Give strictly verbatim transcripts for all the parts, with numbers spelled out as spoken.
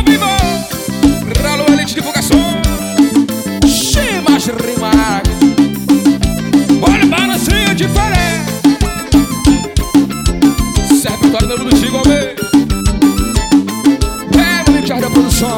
ao vivo. Ralo Elite Divulgação. Chimas Rimac. Olha o balancinho diferente. Serve o tornado do Tigo Almeida. É o Richard da produção.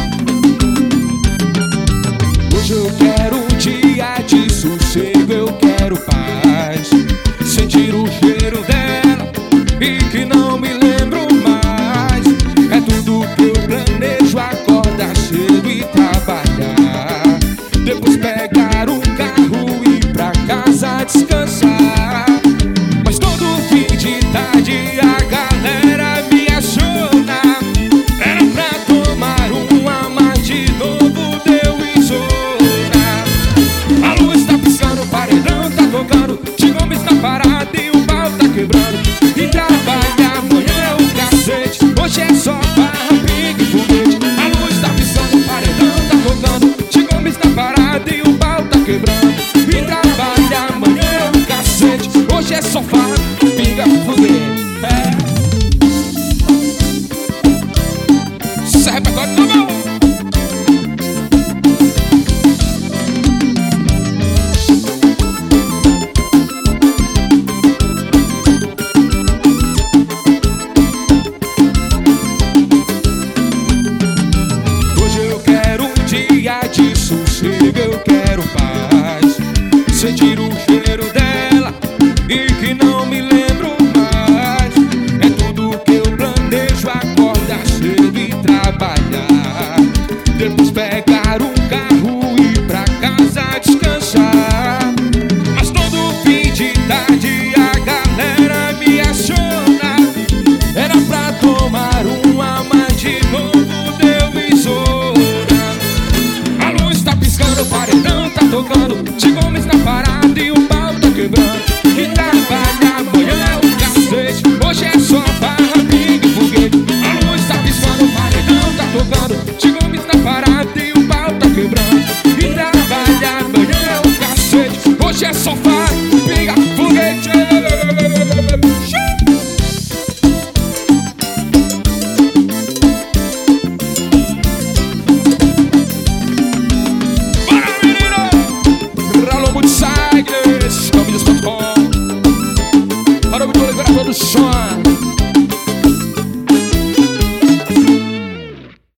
Hoje eu quero um dia de sossego, eu quero paz. Sentir o cheiro dela e que não me lembro mais. É tudo que eu planejo, acordar cedo e trabalhar. Depois pegar um carro e ir pra casa descansar. Mas todo fim de tarde a galera me aciona. Era pra tomar uma, mas de novo deu insônia. A luz está piscando, o paredão tá tocando, Tigo Gomes tá parado e o pau tá quebrando. E trabalha amanhã é o cacete, hoje é só farra, pique e foguete. A luz tá piscando, o paredão tá tocando, Tigo Gomes tá parado e o pau tá quebrando. E trabalha amanhã é o cacete, hoje é só farra, pique e foguete. É. Serve pra todo mundo. De sossego, eu quero paz. Sentir o cheiro dela e que não me lembro mais. É tudo que eu planejo, acordar cedo e trabalhar. Depois pegar um carro e ir pra casa descansar. Mas todo fim de tarde a galera me aciona. Era pra tomar uma, mas de novo deu insônia. O paredão tá tocando, Tigo Gomes tá parado e o pau tá quebrando. E tá